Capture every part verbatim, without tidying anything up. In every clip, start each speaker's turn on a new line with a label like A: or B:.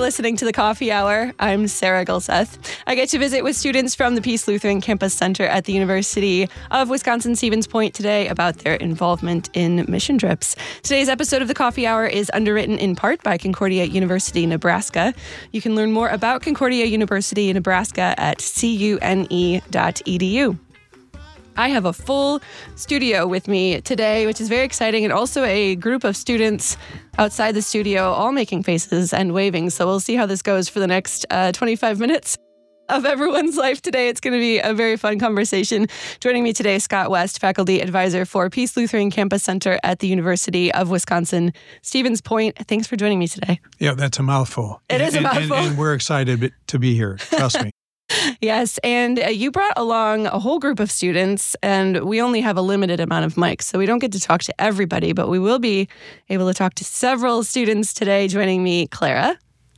A: listening to The Coffee Hour. I'm Sarah Gulseth. I get to visit with students from the Peace Lutheran Campus Center at the University of Wisconsin-Stevens Point today about their involvement in mission trips. Today's episode of The Coffee Hour is underwritten in part by Concordia University, Nebraska. You can learn more about Concordia University, Nebraska at C U N E dot E D U. I have a full studio with me today, which is very exciting, and also a group of students outside the studio all making faces and waving. So we'll see how this goes for the next uh, twenty-five minutes of everyone's life today. It's going to be a very fun conversation. Joining me today, Scott West, faculty advisor for Peace Lutheran Campus Center at the University of Wisconsin-Stevens Point. Thanks for joining me today.
B: Yeah, that's a mouthful.
A: It
B: and,
A: is a mouthful.
B: And, and we're excited to be here. Trust me.
A: Yes, and uh, you brought along a whole group of students, and we only have a limited amount of mics, so we don't get to talk to everybody, but we will be able to talk to several students today. Joining me, Clara.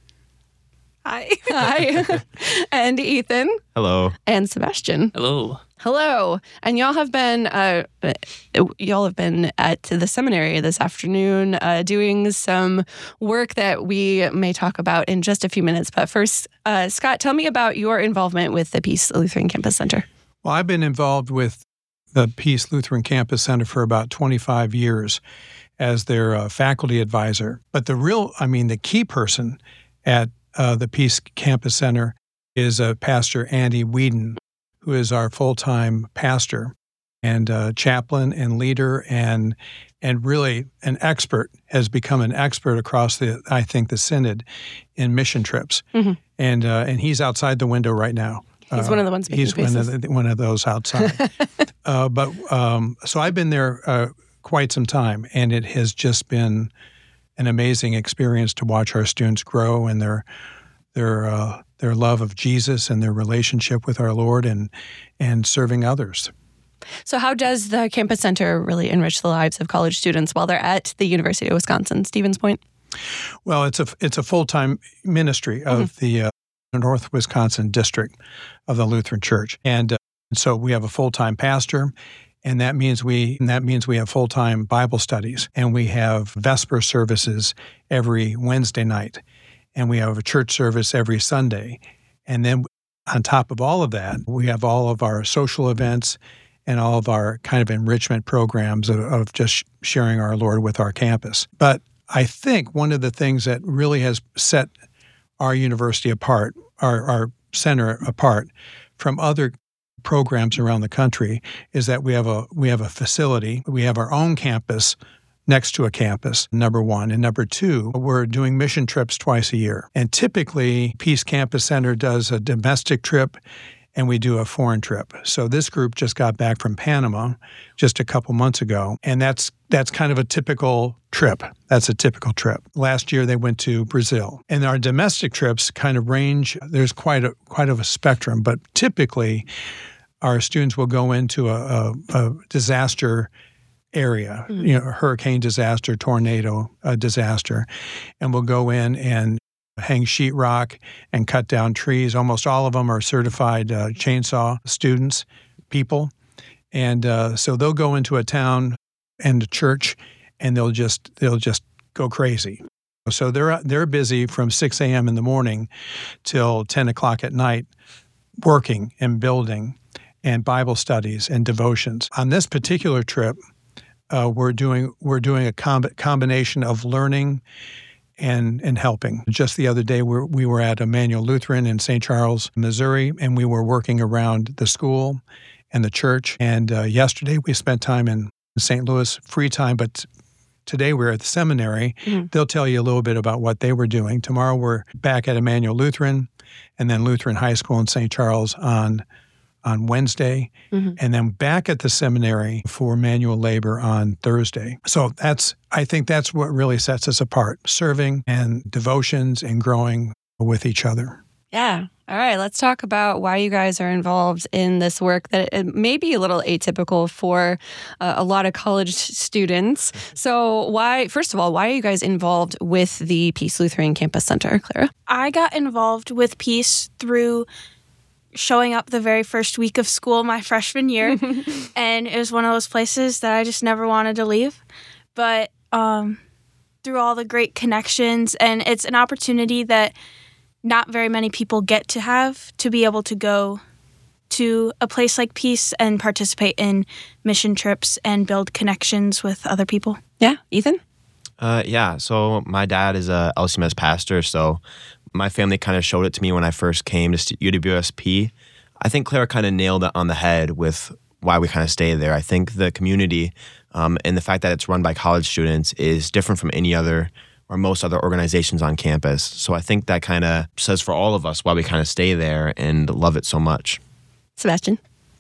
C: Hi.
A: Hi. And Ethan.
D: Hello.
A: And Sebastian.
E: Hello.
A: Hello. And y'all have been uh, y'all have been at the seminary this afternoon uh, doing some work that we may talk about in just a few minutes. But first, uh, Scott, tell me about your involvement with the Peace Lutheran Campus Center.
B: Well, I've been involved with the Peace Lutheran Campus Center for about twenty-five years as their uh, faculty advisor. But the real, I mean, the key person at uh, the Peace Campus Center is uh, Pastor Andy Whedon, who is our full-time pastor and uh, chaplain and leader and and really an expert, has become an expert across the, I think, the Synod in mission trips. Mm-hmm. And uh, and he's outside the window right now.
A: He's
B: uh,
A: one of the ones making
B: He's
A: faces.
B: one of, the, one of those outside. uh, but um, so I've been there uh, quite some time, and it has just been an amazing experience to watch our students grow and their their uh, their love of Jesus and their relationship with our Lord and and serving others.
A: So how does the Campus Center really enrich the lives of college students while they're at the University of Wisconsin-Stevens Point?
B: Well, it's a it's a full-time ministry of mm-hmm. the uh, North Wisconsin District of the Lutheran Church, and uh, so we have a full-time pastor. And that means we and that means we have full-time Bible studies, and we have Vesper services every Wednesday night, and we have a church service every Sunday. And then on top of all of that, we have all of our social events and all of our kind of enrichment programs of, of just sharing our Lord with our campus. But I think one of the things that really has set our university apart, our, our center apart from other programs around the country, is that we have a we have a facility. We have our own campus next to a campus, number one. And number two, we're doing mission trips twice a year. And typically, Peace Campus Center does a domestic trip, and we do a foreign trip. So this group just got back from Panama just a couple months ago, and that's that's kind of a typical trip. That's a typical trip. Last year, they went to Brazil. And our domestic trips kind of range, there's quite a quite of a spectrum, but typically, our students will go into a, a, a disaster area, mm-hmm. you know, hurricane disaster, tornado uh, disaster, and we'll go in and hang sheetrock and cut down trees. Almost all of them are certified uh, chainsaw students, people, and uh, so they'll go into a town and a church, and they'll just they'll just go crazy. So they're they're busy from six a.m. in the morning till ten o'clock at night, working and building, and Bible studies and devotions. On this particular trip, uh, we're doing we're doing a comb- combination of learning and and helping. Just the other day, we're, we were at Emmanuel Lutheran in Saint Charles, Missouri, and we were working around the school and the church. And uh, yesterday, we spent time in Saint Louis, free time, but today we're at the seminary. Mm-hmm. They'll tell you a little bit about what they were doing. Tomorrow, we're back at Emmanuel Lutheran, and then Lutheran High School in Saint Charles on on Wednesday, mm-hmm. and then back at the seminary for manual labor on Thursday. So that's, I think that's what really sets us apart, serving and devotions and growing with each other.
A: Yeah. All right. Let's talk about why you guys are involved in this work that it may be a little atypical for uh, a lot of college students. So why, first of all, why are you guys involved with the Peace Lutheran Campus Center, Clara?
C: I got involved with Peace through showing up the very first week of school my freshman year, and it was one of those places that I just never wanted to leave. But um, through all the great connections, and it's an opportunity that not very many people get to have, to be able to go to a place like Peace and participate in mission trips and build connections with other people.
A: Yeah. Ethan?
D: Uh, yeah, so my dad is a L C M S pastor, so my family kind of showed it to me when I first came to U W S P. I think Clara kind of nailed it on the head with why we kind of stay there. I think the community um, and the fact that it's run by college students is different from any other or most other organizations on campus. So I think that kind of says for all of us why we kind of stay there and love it so much.
A: Sebastian?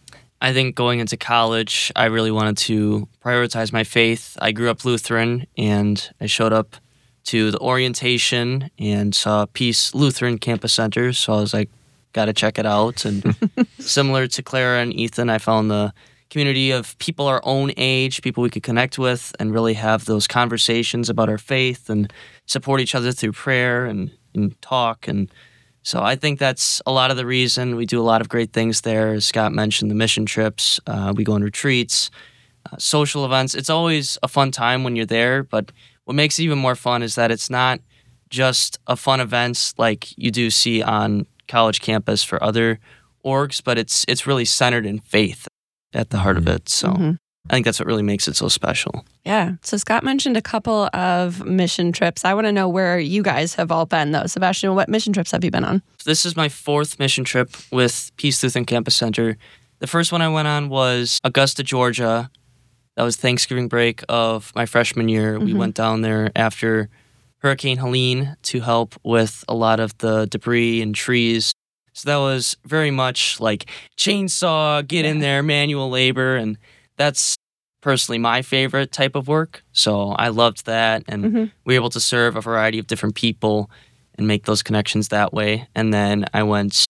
E: I think going into college, I really wanted to prioritize my faith. I grew up Lutheran, and I showed up to the orientation and saw Peace Lutheran Campus Center, so I was like, got to check it out. And similar to Clara and Ethan, I found the community of people our own age, people we could connect with and really have those conversations about our faith and support each other through prayer and, and talk. And so I think that's a lot of the reason. We do a lot of great things there. As Scott mentioned, the mission trips, uh, we go on retreats, uh, social events. It's always a fun time when you're there, but what makes it even more fun is that it's not just a fun event like you do see on college campus for other orgs, but it's it's really centered in faith at the heart of it. So
A: Mm-hmm.
E: I think that's what really makes it so special.
A: Yeah. So Scott mentioned a couple of mission trips. I want to know where you guys have all been, though. Sebastian, what mission trips have you been on?
E: This is my fourth mission trip with Peace Lutheran Campus Center. The first one I went on was Augusta, Georgia. That was Thanksgiving break of my freshman year.
A: Mm-hmm.
E: We went down there after Hurricane Helene to help with a lot of the debris and trees. So that was very much like chainsaw, get in there, manual labor, and that's personally my favorite type of work. So I loved that, and
A: Mm-hmm.
E: we were able to serve a variety of different people and make those connections that way. And then I went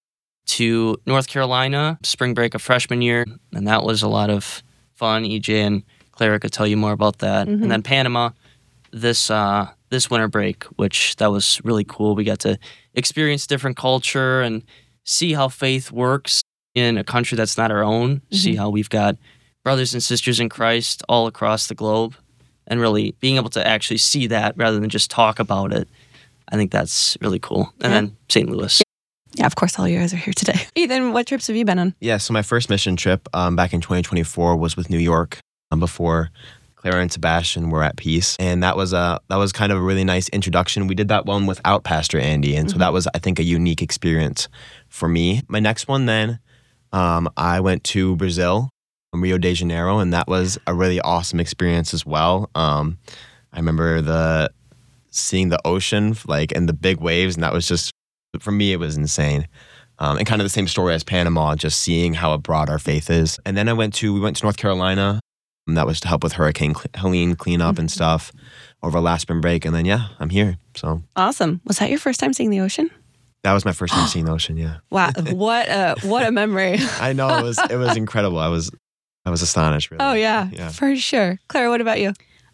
E: to North Carolina, spring break of freshman year, and that was a lot of fun. E J and Clara could tell you more about that.
A: Mm-hmm.
E: And then Panama this uh, this winter break, which that was really cool. We got to experience different culture and see how faith works in a country that's not our own,
A: Mm-hmm.
E: see how we've got brothers and sisters in Christ all across the globe, and really being able to actually see that rather than just talk about it. I think that's really cool. And
A: Yeah.
E: then Saint Louis.
A: Yeah, of course, all you guys are here today. Ethan, what trips have you been on?
D: Yeah, so my first mission trip um, back in twenty twenty-four was with New York um, before Clara and Sebastian were at Peace. And that was a that was kind of a really nice introduction. We did that one without Pastor Andy, and so that was, I think, a unique experience for me. My next one then, um, I went to Brazil, Rio de Janeiro, and that was a really awesome experience as well. Um, I remember the seeing the ocean, like, and the big waves, and that was just, for me, it was insane. Um, and kind of the same story as Panama, just seeing how broad our faith is. And then I went to, we went to North Carolina, and that was to help with Hurricane Helene cleanup and stuff over last spring break. And then, yeah, I'm here. So
A: Awesome. Was that your first time seeing the ocean?
D: that was my first time seeing the ocean, yeah.
A: Wow, what a what a memory.
D: I know, it was it was incredible. I was I was astonished, really.
A: Oh, yeah,
D: Yeah.
A: for sure. Clara, what about you?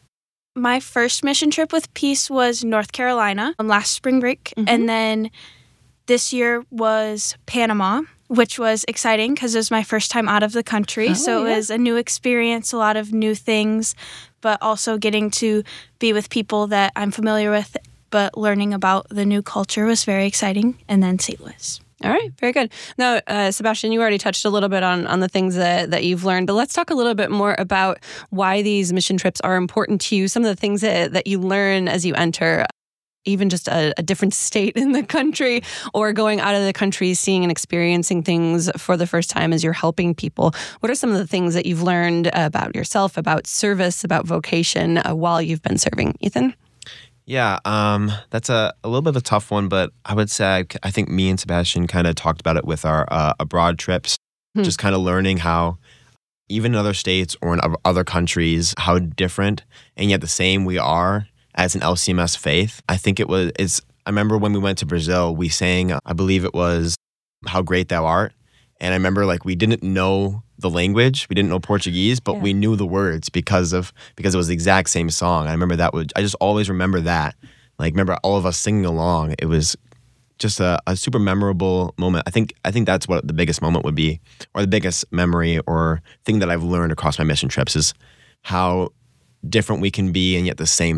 C: My first mission trip with Peace was North Carolina um, last spring break.
A: Mhm.
C: And then this year was Panama, which was exciting because it was my first time out of the country.
A: Oh,
C: so
A: yeah.
C: it was a new experience, a lot of new things, but also getting to be with people that I'm familiar with, but learning about the new culture was very exciting. And then Saint Louis.
A: All right, very good. Now, uh, Sebastian, you already touched a little bit on, on the things that, that you've learned, but let's talk a little bit more about why these mission trips are important to you, some of the things that, that you learn as you enter even just a, a different state in the country or going out of the country, seeing and experiencing things for the first time as you're helping people. What are some of the things that you've learned about yourself, about service, about vocation uh, while you've been serving? Ethan?
D: Yeah, um, that's a, a little bit of a tough one, but I would say I, I think me and Sebastian kind of talked about it with our uh, abroad trips,
A: Hmm.
D: just kind of learning how even in other states or in other countries, how different and yet the same we are as an L C M S faith. I think it was, it's, I remember when we went to Brazil, we sang, I believe it was How Great Thou Art. And I remember like we didn't know the language, we didn't know Portuguese, but
A: Yeah.
D: we knew the words because of because it was the exact same song. I remember that would I just always remember that. Like remember all of us singing along. It was just a, a super memorable moment. I think I think that's what the biggest moment would be, or the biggest memory or thing that I've learned across my mission trips is how different we can be and yet the same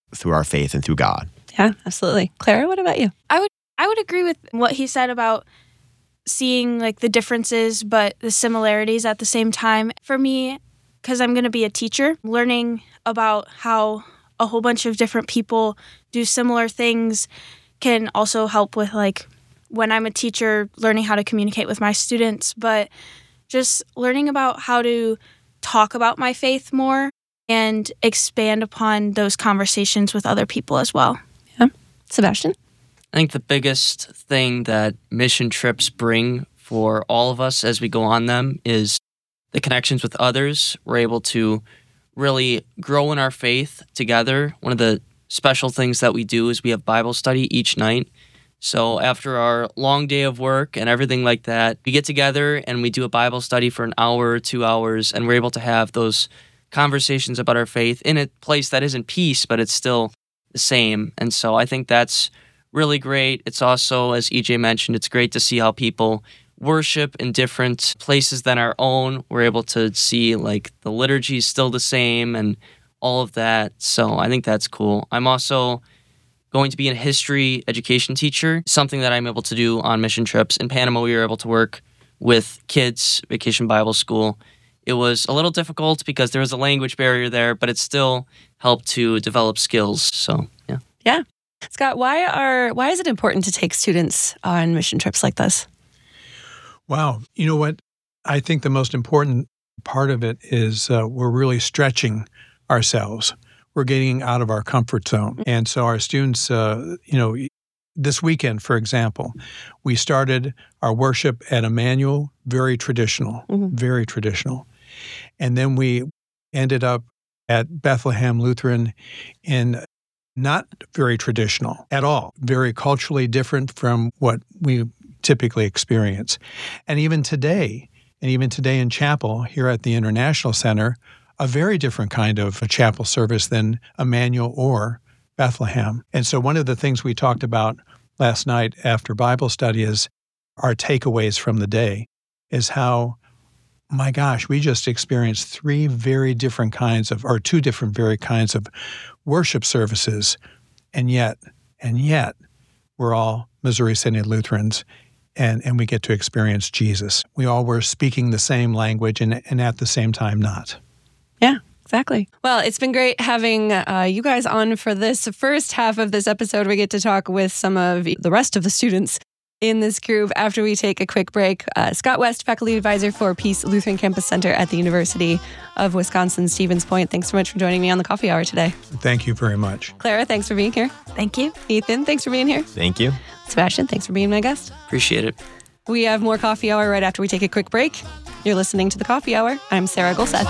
D: through our faith and through God.
A: Yeah, absolutely. Clara, what about you?
C: I would I would agree with what he said about seeing like the differences but the similarities at the same time. For me, because I'm going to be a teacher, learning about how a whole bunch of different people do similar things can also help with like when I'm a teacher, learning how to communicate with my students, but just learning about how to talk about my faith more and expand upon those conversations with other people as well.
A: Yeah. Sebastian?
E: I think the biggest thing that mission trips bring for all of us as we go on them is the connections with others. We're able to really grow in our faith together. One of the special things that we do is we have Bible study each night. So after our long day of work and everything like that, we get together and we do a Bible study for an hour or two hours, and we're able to have those conversations about our faith in a place that isn't peace, but it's still the same. And so I think that's really great. It's also, as E J mentioned, it's great to see how people worship in different places than our own. We're able to see like the liturgy is still the same and all of that. So I think that's cool. I'm also going to be a history education teacher, something that I'm able to do on mission trips. In Panama, we were able to work with kids, Vacation Bible School. It was a little difficult because there was a language barrier there, but it still helped to develop skills. So, yeah.
A: Yeah. Scott, why are why is it important to take students on mission trips like this?
B: Wow. You know what? I think the most important part of it is uh, we're really stretching ourselves. We're getting out of our comfort zone. And so our students, uh, you know, this weekend, for example, we started our worship at Emmanuel, very traditional, mm-hmm. very traditional. And then we ended up at Bethlehem Lutheran in not very traditional at all, very culturally different from what we typically experience. And even today, and even today in chapel here at the International Center, a very different kind of a chapel service than Emmanuel or Bethlehem. And so one of the things we talked about last night after Bible study is our takeaways from the day is how, my gosh, we just experienced three very different kinds of, or two different very kinds of worship services. And yet, and yet, we're all Missouri Synod Lutherans, and, and we get to experience Jesus. We all were speaking the same language and, and at the same time not.
A: Yeah, exactly. Well, it's been great having uh, you guys on for this first half of this episode. We get to talk with some of the rest of the students in this group after we take a quick break. Uh, Scott West, Faculty Advisor for Peace Lutheran Campus Center at the University of Wisconsin-Stevens Point. Thanks so much for joining me on the Coffee Hour today.
B: Thank you very much.
A: Clara, thanks for being here.
C: Thank you.
A: Ethan, thanks for being here.
D: Thank you.
A: Sebastian, thanks for being my guest.
E: Appreciate it.
A: We have more Coffee Hour right after we take a quick break. You're listening to the Coffee Hour. I'm Sarah Golseth.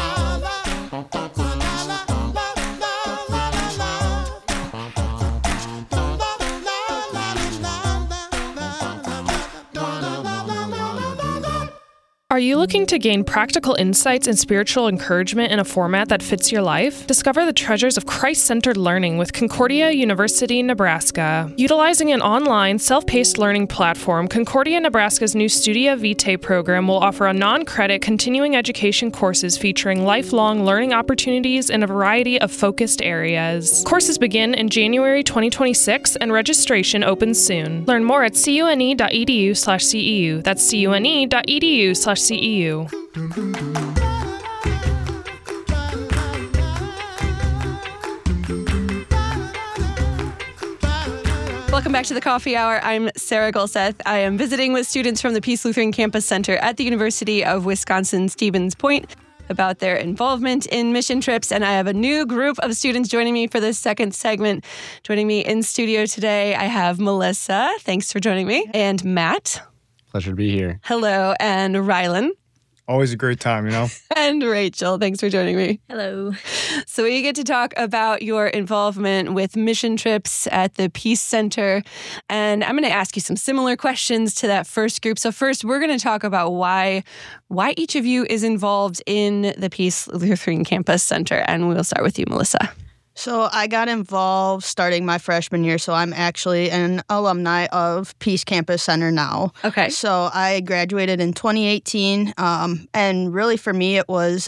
F: Are you looking to gain practical insights and spiritual encouragement in a format that fits your life? Discover the treasures of Christ-centered learning with Concordia University, Nebraska. Utilizing an online, self-paced learning platform, Concordia Nebraska's new Studia Vitae program will offer a non-credit continuing education courses featuring lifelong learning opportunities in a variety of focused areas. Courses begin in January twenty twenty-six and registration opens soon. Learn more at cune.edu slash CEU. That's cune.edu slash C E U.
A: Welcome back to the Coffee Hour. I'm Sarah Golseth. I am visiting with students from the Peace Lutheran Campus Center at the University of Wisconsin-Stevens Point about their involvement in mission trips. And I have a new group of students joining me for this second segment. Joining me in studio today, I have Melissa. Thanks for joining me. And Matt.
G: Pleasure to be here.
A: Hello. And Rylan.
G: Always a great time, you know?
A: And Rachel. Thanks for joining me.
H: Hello.
A: So we get to talk about your involvement with mission trips at the Peace Center. And I'm going to ask you some similar questions to that first group. So first, we're going to talk about why why each of you is involved in the Peace Lutheran Campus Center. And we'll start with you, Melissa.
H: So I got involved starting my freshman year, so I'm actually an alumni of Peace Campus Center now.
A: Okay.
H: So I graduated in twenty eighteen, um, and really for me it was a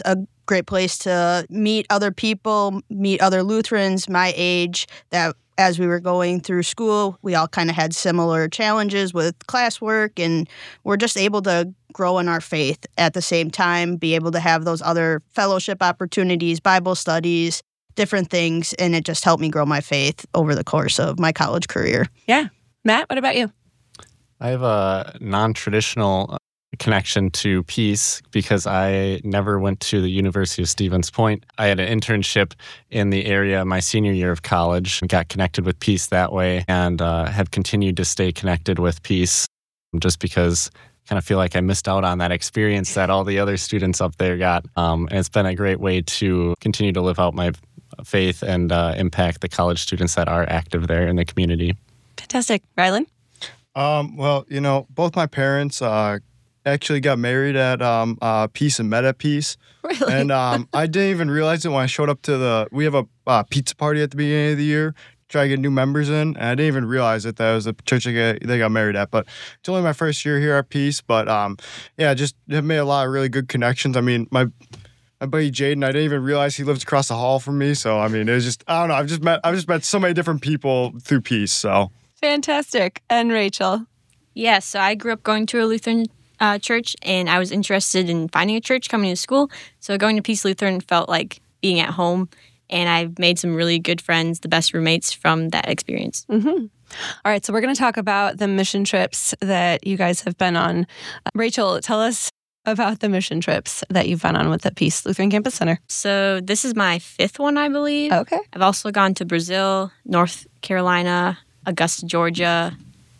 H: great place to meet other people, meet other Lutherans my age that as we were going through school, we all kind of had similar challenges with classwork, and we're just able to grow in our faith at the same time, be able to have those other fellowship opportunities, Bible studies, different things, and it just helped me grow my faith over the course of my college career.
A: Yeah. Matt, what about you?
G: I have a non-traditional connection to Peace because I never went to the University of Stevens Point. I had an internship in the area my senior year of college and got connected with Peace that way, and uh, have continued to stay connected with Peace just because I kind of feel like I missed out on that experience that all the other students up there got. Um, and it's been a great way to continue to live out my faith and uh, impact the college students that are active there in the community.
A: Fantastic. Rylan?
I: Um, well, you know, both my parents uh, actually got married at um, uh, Peace and met at Peace.
A: Really?
I: And um, I didn't even realize it when I showed up to the, we have a uh, pizza party at the beginning of the year, try to get new members in, and I didn't even realize it, that it was the church they got, they got married at. But it's only my first year here at Peace, but um, yeah, just have made a lot of really good connections. I mean, my my buddy Jaden, I didn't even realize he lives across the hall from me. So I mean, it was just, I don't know, I've just met I've just met so many different people through Peace. So
A: Fantastic. And Rachel?
J: Yeah, so I grew up going to a Lutheran uh, church, and I was interested in finding a church coming to school. So going to Peace Lutheran felt like being at home, and I've made some really good friends, the best roommates from that experience.
A: Mm-hmm. All right, so we're going to talk about the mission trips that you guys have been on. Uh, Rachel, tell us about the mission trips that you've been on with the Peace Lutheran Campus Center.
J: So this is my fifth one, I believe.
A: Okay.
J: I've also gone to Brazil, North Carolina, Augusta, Georgia,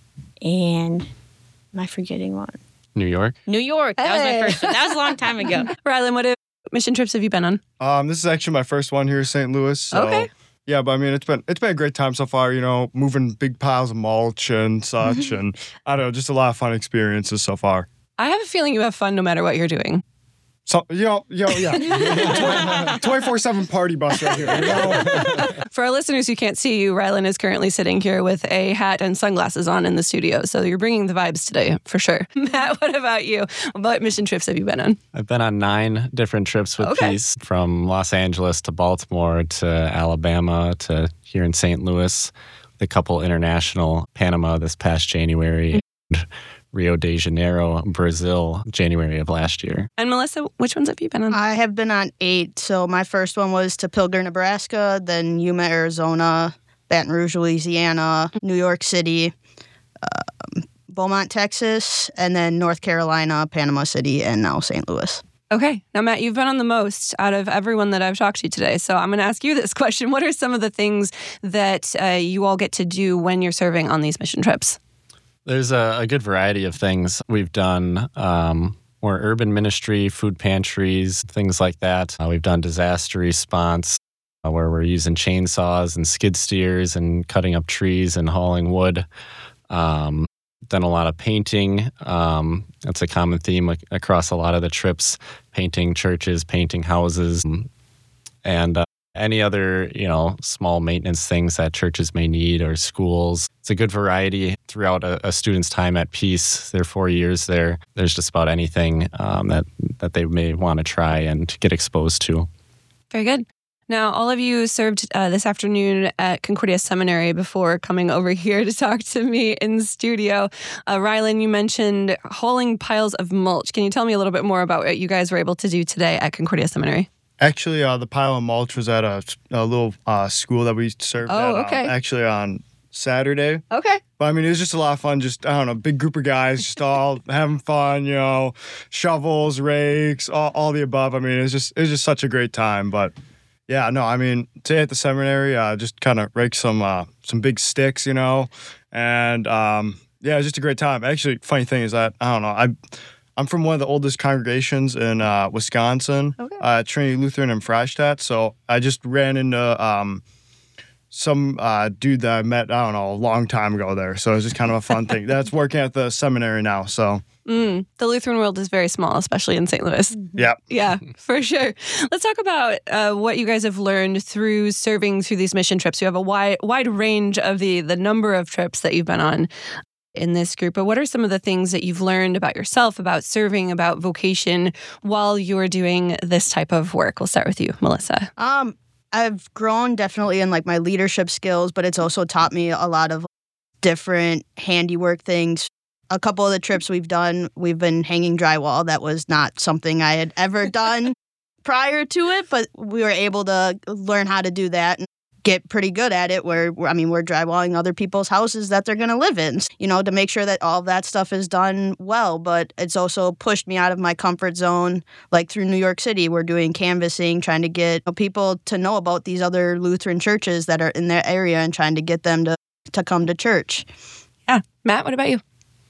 J: and am I forgetting one?
G: New York?
J: New York. That
A: Hey.
J: was my first one. That was a long time ago.
A: Rylan, what mission trips have you been on?
I: um, this is actually my first one here in Saint Louis. So.
A: Okay.
I: Yeah, but I mean, it's been it's been a great time so far. You know, moving big piles of mulch and such, and I don't know, just a lot of fun experiences so far.
A: I have a feeling you have fun no matter what you're doing.
I: So, yo, yo, yeah, twenty-four seven party bus right here. You know?
A: For our listeners who can't see you, Rylan is currently sitting here with a hat and sunglasses on in the studio. So you're bringing the vibes today, for sure. Matt, what about you? What mission trips have you been on?
G: I've been on nine different trips with
A: Okay.
G: Peace, from Los Angeles to Baltimore to Alabama to here in Saint Louis, with a couple international, Panama this past January, and Rio de Janeiro, Brazil, January of last year.
A: And Melissa, which ones have you been on?
H: I have been on eight. So my first one was to Pilger, Nebraska, then Yuma, Arizona, Baton Rouge, Louisiana, New York City, um, Beaumont, Texas, and then North Carolina, Panama City, and now Saint Louis.
A: Okay. Now, Matt, you've been on the most out of everyone that I've talked to today. So I'm going to ask you this question. What are some of the things that uh, you all get to do when you're serving on these mission trips?
G: There's a, a good variety of things we've done. Um, more urban ministry, food pantries, things like that. Uh, we've done disaster response, uh, where we're using chainsaws and skid steers and cutting up trees and hauling wood. Um, done a lot of painting. Um, that's a common theme ac- across a lot of the trips: painting churches, painting houses, and uh, any other, you know, small maintenance things that churches may need, or schools. It's a good variety throughout a, a student's time at Peace. Their four years there. There's just about anything um, that that they may want to try and get exposed to.
A: Very good. Now, all of you served uh, this afternoon at Concordia Seminary before coming over here to talk to me in studio. Uh, Rylan, you mentioned hauling piles of mulch. Can you tell me a little bit more about what you guys were able to do today at Concordia Seminary?
I: Actually, uh, the pile of mulch was at a, a little uh, school that we served
A: Oh,
I: at,
A: okay.
I: um, actually on Saturday.
A: Okay.
I: But I mean, it was just a lot of fun. Just, I don't know, big group of guys, just all having fun, you know, shovels, rakes, all, all the above. I mean, it was just, it was just such a great time. But yeah, no, I mean, today at the seminary, uh, just kind of raked some, uh, some big sticks, you know, and um, yeah, it was just a great time. Actually, funny thing is that, I don't know, I, I'm from one of the oldest congregations in uh, Wisconsin,
A: Okay.
I: uh, Trinity Lutheran in Freistadt. So I just ran into um, some uh, dude that I met, I don't know, a long time ago there. So it was just kind of a fun thing. That's working at the seminary now. So
A: Mm, the Lutheran world is very small, especially in Saint Louis.
I: yeah.
A: Yeah, for sure. Let's talk about uh, what you guys have learned through serving through these mission trips. You have a wide wide range of the the number of trips that you've been on. in this group, but what are some of the things that you've learned about yourself, about serving, about vocation while you're doing this type of work? We'll start with you, Melissa.
H: Um, I've grown definitely in like my leadership skills, but it's also taught me a lot of different handiwork things. A couple of the trips we've done, we've been hanging drywall. That was not something I had ever done prior to it, but we were able to learn how to do that and get pretty good at it where, I mean, we're drywalling other people's houses that they're going to live in, you know, to make sure that all of that stuff is done well. But it's also pushed me out of my comfort zone. Like through New York City, we're doing canvassing, trying to get people to know about these other Lutheran churches that are in their area and trying to get them to, to come to church.
A: Yeah. Matt, what about you?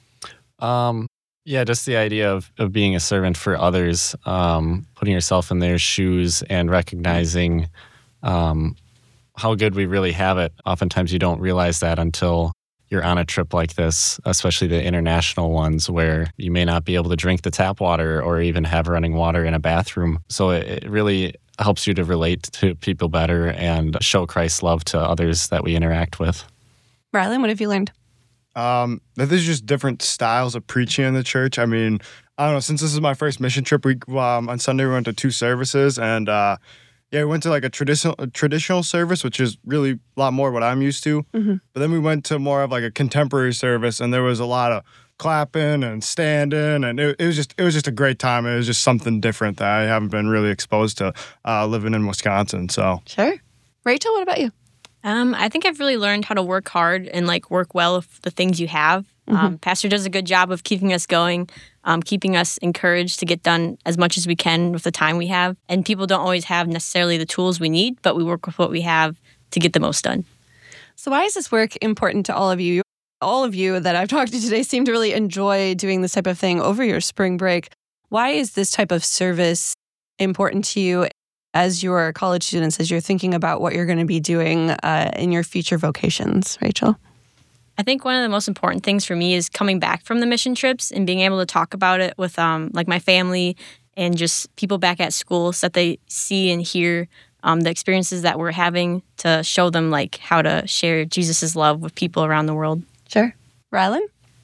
G: Um, yeah, just the idea of, of being a servant for others, um, putting yourself in their shoes and recognizing um, how good we really have it. Oftentimes you don't realize that until you're on a trip like this, especially the international ones where you may not be able to drink the tap water or even have running water in a bathroom. So it, it really helps you to relate to people better and show Christ's love to others that we interact with.
A: Rylan, what have you learned?
I: Um, that there's just different styles of preaching in the church. I mean, I don't know, since this is my first mission trip, we um, on Sunday we went to two services, and uh, yeah, we went to like a traditional a traditional service, which is really a lot more what I'm used to.
A: Mm-hmm.
I: But then we went to more of like a contemporary service, and there was a lot of clapping and standing, and it, it was just it was just a great time. It was just something different that I haven't been really exposed to uh, living in Wisconsin. So
A: sure. Rachel, what about you?
J: Um, I think I've really learned how to work hard and like work well with the things you have. Mm-hmm. Um, Pastor does a good job of keeping us going, um, keeping us encouraged to get done as much as we can with the time we have. And people don't always have necessarily the tools we need, but we work with what we have to get the most done.
A: So why is this work important to all of you? All of you that I've talked to today seem to really enjoy doing this type of thing over your spring break. Why is this type of service important to you as your college students, as you're thinking about what you're going to be doing uh, in your future vocations? Rachel?
J: I think one of the most important things for me is coming back from the mission trips and being able to talk about it with um, like my family and just people back at school so that they see and hear um, the experiences that we're having to show them like how to share Jesus' love with people around the world.
A: Sure. Rylan?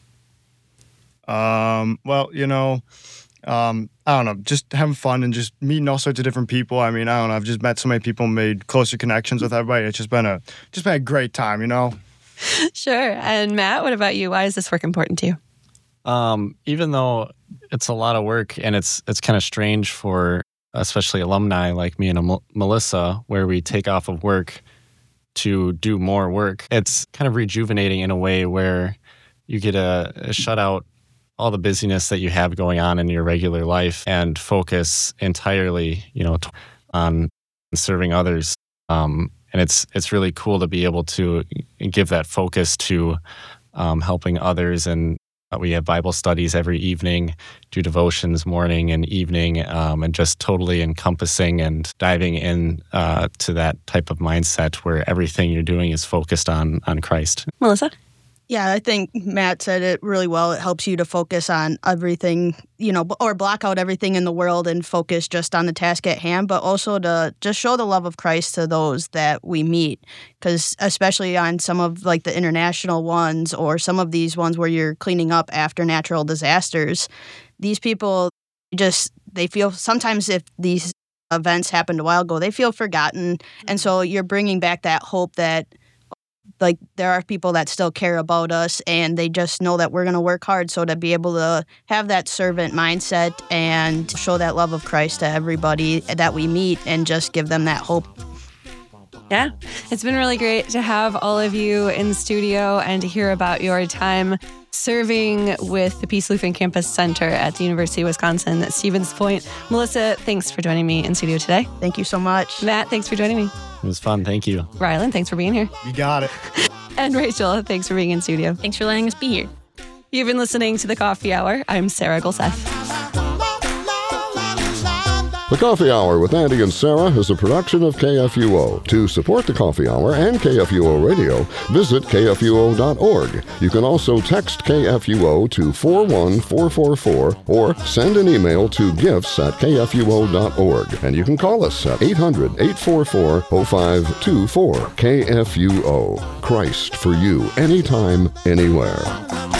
I: Um, well, you know, um, I don't know, just having fun and just meeting all sorts of different people. I mean, I don't know, I've just met so many people, made closer connections with everybody. It's just been a just been a great time, you know?
A: Sure. And Matt, what about you? Why is this work important to you?
G: Um, even though it's a lot of work and it's it's kind of strange for especially alumni like me and M- Melissa, where we take off of work to do more work, it's kind of rejuvenating in a way where you get to shut out all the busyness that you have going on in your regular life and focus entirely, you know, on serving others. Um, And it's it's really cool to be able to give that focus to um, helping others. And we have Bible studies every evening, do devotions morning and evening, um, and just totally encompassing and diving in uh, to that type of mindset where everything you're doing is focused on on Christ.
A: Melissa?
H: Yeah, I think Matt said it really well. It helps you to focus on everything, you know, or block out everything in the world and focus just on the task at hand, but also to just show the love of Christ to those that we meet. Because especially on some of like the international ones or some of these ones where you're cleaning up after natural disasters, these people just, they feel sometimes if these events happened a while ago, they feel forgotten. And so you're bringing back that hope that like there are people that still care about us and they just know that we're going to work hard. So to be able to have that servant mindset and show that love of Christ to everybody that we meet and just give them that hope.
A: Yeah, it's been really great to have all of you in studio and to hear about your time serving with the Peace Lutheran Campus Center at the University of Wisconsin at Stevens Point. Melissa, thanks for joining me in studio today.
H: Thank you so much.
A: Matt, thanks for joining me.
G: It was fun. Thank you.
A: Rylan, thanks for being here.
I: You got it.
A: And Rachel, thanks for being in studio.
J: Thanks for letting us be here.
A: You've been listening to The Coffee Hour. I'm Sarah Gulseth.
K: The Coffee Hour with Andy and Sarah is a production of K F U O. To support The Coffee Hour and K F U O Radio, visit K F U O dot org. You can also text K F U O to four one four four four or send an email to gifts at K F U O dot org. And you can call us at eight hundred, eight four four, oh five two four. K F U O. Christ for you, anytime, anywhere.